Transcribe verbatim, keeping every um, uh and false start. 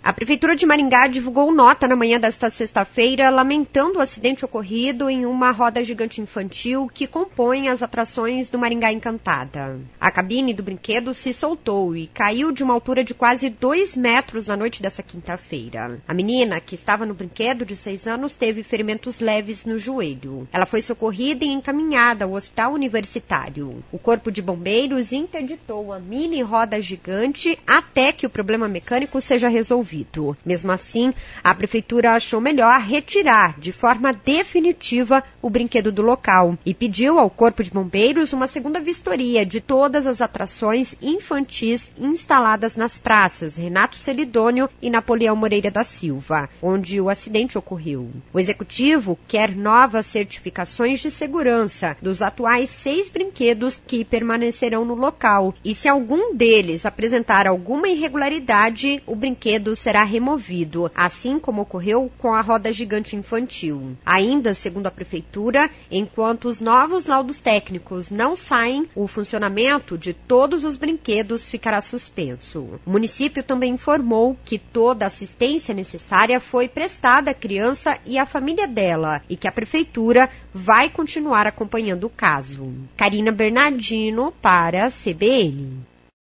A Prefeitura de Maringá divulgou nota na manhã desta sexta-feira lamentando o acidente ocorrido em uma roda gigante infantil que compõe as atrações do Maringá Encantada. A cabine do brinquedo se soltou e caiu de uma altura de quase dois metros na noite dessa quinta-feira. A menina, que estava no brinquedo de seis anos, teve ferimentos leves no joelho. Ela foi socorrida e encaminhada ao hospital universitário. O Corpo de Bombeiros interditou a mini roda gigante até que o problema mecânico seja resolvido. Mesmo assim, a Prefeitura achou melhor retirar de forma definitiva o brinquedo do local e pediu ao Corpo de Bombeiros uma segunda vistoria de todas as atrações infantis instaladas nas praças Renato Celidônio e Napoleão Moreira da Silva, onde o acidente ocorreu. O Executivo quer novas certificações de segurança dos atuais seis brinquedos que permanecerão no local e, se algum deles apresentar alguma irregularidade, o brinquedo será será removido, assim como ocorreu com a roda gigante infantil. Ainda, segundo a Prefeitura, enquanto os novos laudos técnicos não saem, o funcionamento de todos os brinquedos ficará suspenso. O município também informou que toda a assistência necessária foi prestada à criança e à família dela e que a Prefeitura vai continuar acompanhando o caso. Karina Bernardino para a C B N.